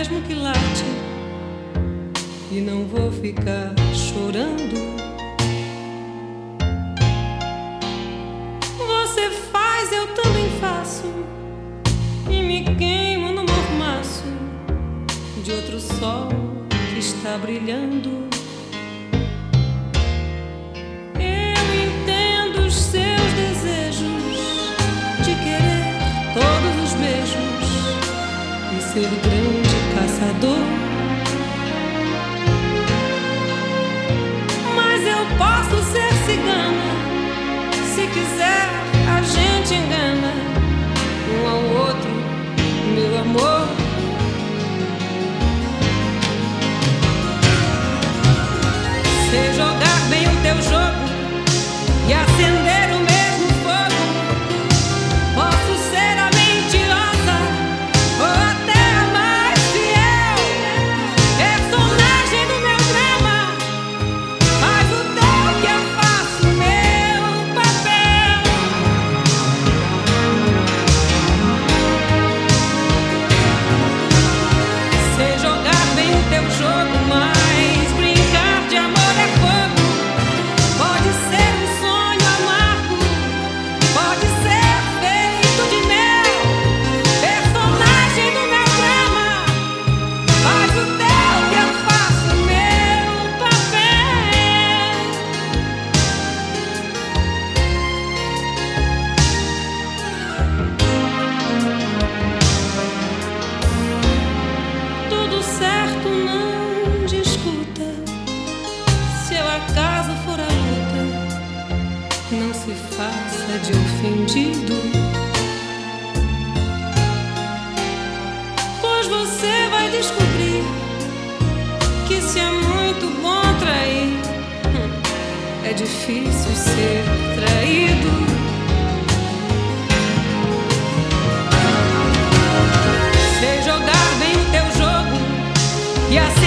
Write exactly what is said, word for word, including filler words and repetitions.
mesmo que late, e não vou ficar chorando. Você faz, eu também faço, e me queimo no mormaço de outro sol que está brilhando. Eu entendo os seus desejos de querer todos os beijos e ser o grande caçador. Mas eu posso ser cigana, se quiser a gente engana um ao outro, meu amor. Sei jogar bem o teu jogo e acender o mesmo fogo. Posso ser a mentirosa ou até a mais fiel, personagem do meu drama. Faz o teu que eu faço meu papel. Sei jogar bem o teu jogo, mas brincar de amor é fogo. Pode ser um sonho amargo, pode ser feito de mel, personagem do meu drama. Faz o teu que eu faço meu papel. Tudo certo, não discuta. Se eu acaso for a luta, não se faça de ofendido, pois você vai descobrir que se é muito bom trair, hum, é difícil ser traído. Sei jogar bem o teu jogo e assim